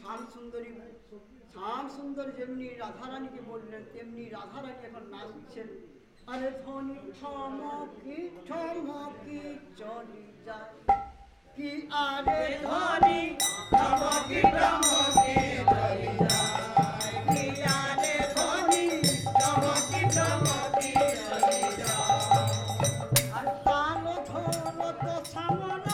শ্যাম সুন্দরী যেমনি রাধারানীকে বললেন তেমনি রাধারানী এখন নাচছেন। আরে ধনী ঠমকি ঠমকি চলি যায় কি আরে ধনী ঠমকি ঠমকি চলি যায় কি আরে ধনী ঠমকি ঠমকি চলি যায় আর তাল ধরো তো সামনা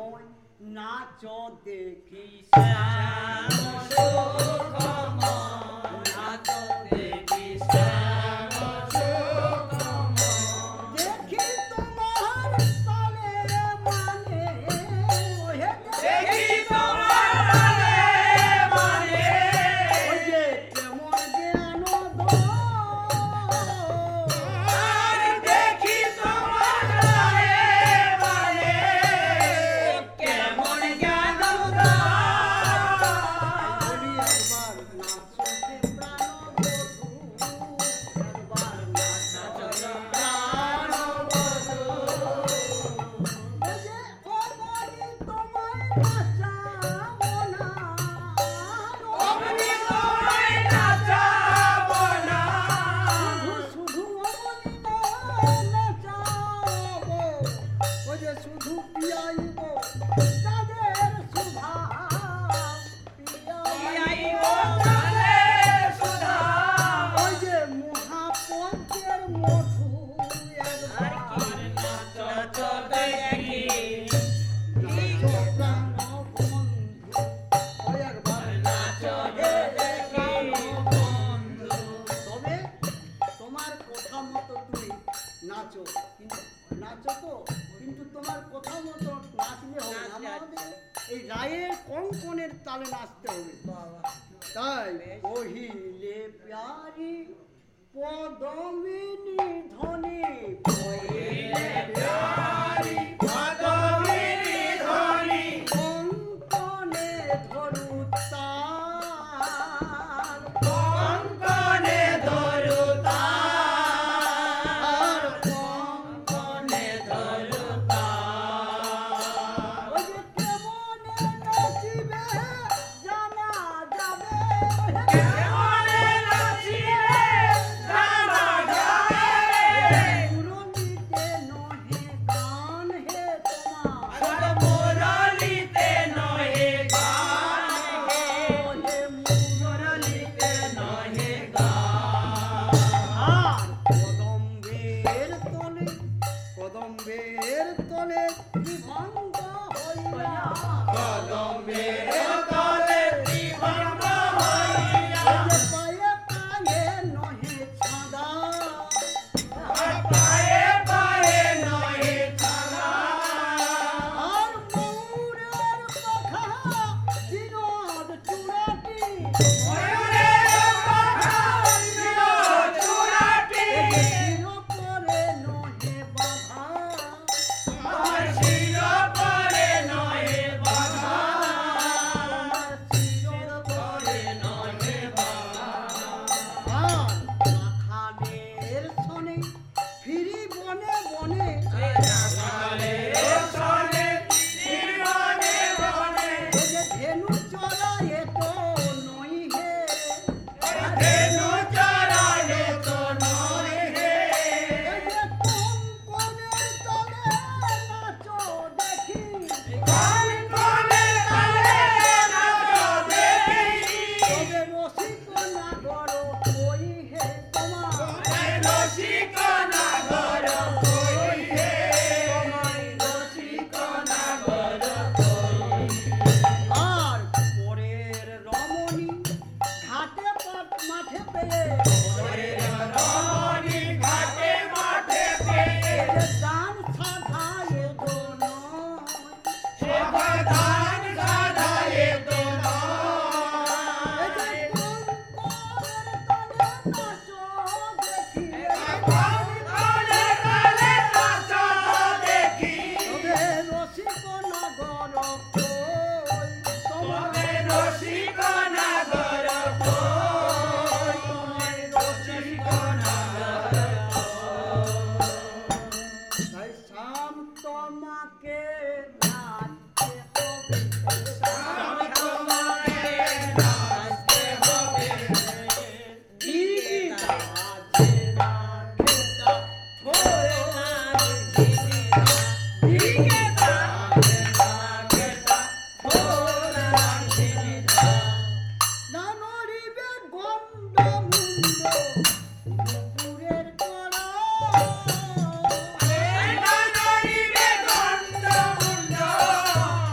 সুখময় নাচ দেখি শ্যাম সুখময় নাচ দেখি শ্যাম সুখময় দেখি তোমার তালে মানে ওহে দেখি তোমার তালে মানে ওই যে কেমন জ্ঞান আর দেখি তোমার তালে মানে কেমন জ্ঞান বলি একবার নাচতে প্রাণ বধূ একবার নাচতে প্রাণ বধূ ওই যে ও বলি তোমায় নাচাবো না অমনি তোমায় নাচাবো না শুধু নাচাবো ওই যে শুধু পিয়াইব তাদের সুধা পিয়াইব তাদের সুধা ওই যে মহাপদ্মের মধু আর কি নাচ দেখি নাচো প্রাণ বন্ধু ওই একবার নাচ দেখি বন্ধু তবে তোমার কথা মতো তুমি নাচো কিন্তু নাচো তো কিন্তু তোমার কথা মতো নাচলে হবে না, আমাদের এই রায়ের কঙ্কনের তালে নাচতে হবে তাই কহিলে প্যারি পদমিনী ধনে কহিলে প্যারি পদমিনী ধ্বনি কঙ্কনে ধরু তার কঙ্কনে ধরু আর তার কঙ্কনে ধরু তার ওই যে কেমনে নাচিবে জানা যাবে কেমনে নাচিলে জানা যাবে মুরলিতে নহে গান হে তোমার আর মুরলিতে নহে গান হে ওহে মুরলিতে নহে গান আর কদম্বের তলে বিভঙ্গ হইয়া কদম্বের তলে বিভঙ্গ হইয়া পায়ে পায়ে নহে ছাদা আর পায়ে পায়ে নহে ছাড়া আর ময়ূরের কথা বিনোদ চূড়াটি ময়ূরের পাখা ছিল চূড়াটি শির পরে নহে বাধা আর শির পরে নহে বাধা তোমার শির পরে নহে বাধা আর রাখালের শনে ফিরি বনে বনে রাখালের শনে জীবনে বনে ওই যে ধেনু চড়ায়ে তো নই হে ধেনু চড়ায়ে তো নয় হে ওই যে কঙ্কনের তলে নাচো দেখি কঙ্কনে তালে নাচ দেখি তবে রসিক নাগর কই হে তোমার রসিক নাগর কই হে রসিক নাগর কই আর পরের রমণী ঘাটে মাঠে পেয়ে রমণী ঘাটে মাঠে পেয়ে দান সাধায়ে দোন সেবাদান সাধায়ে তো এই যে কঙ্কনের তলে নাচো দেখি কঙ্কনে তালে নাচ দেখি তবে রসিক নাগর কই তবে তোমার রসিক নাগর কই রসিক নাগর তাই শাম তোমাকে নাচতে হবে শাম তোমাকে নাচতে হবে গীতা আছে না খেতা থোরে না গীতা না গীতা থোরা গীতা না নড়িবে গন্ড মুন্ড নুপুরের করা না নড়িবে গন্ড মুন্ড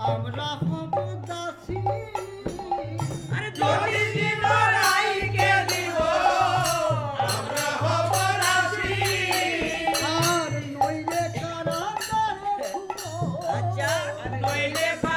আমরা হব দাসী আরে যদি লড়াইকে দিব আমরা হব রাশি আর নইলে কারাগারে ছুঁড়ো। আচ্ছা নইলে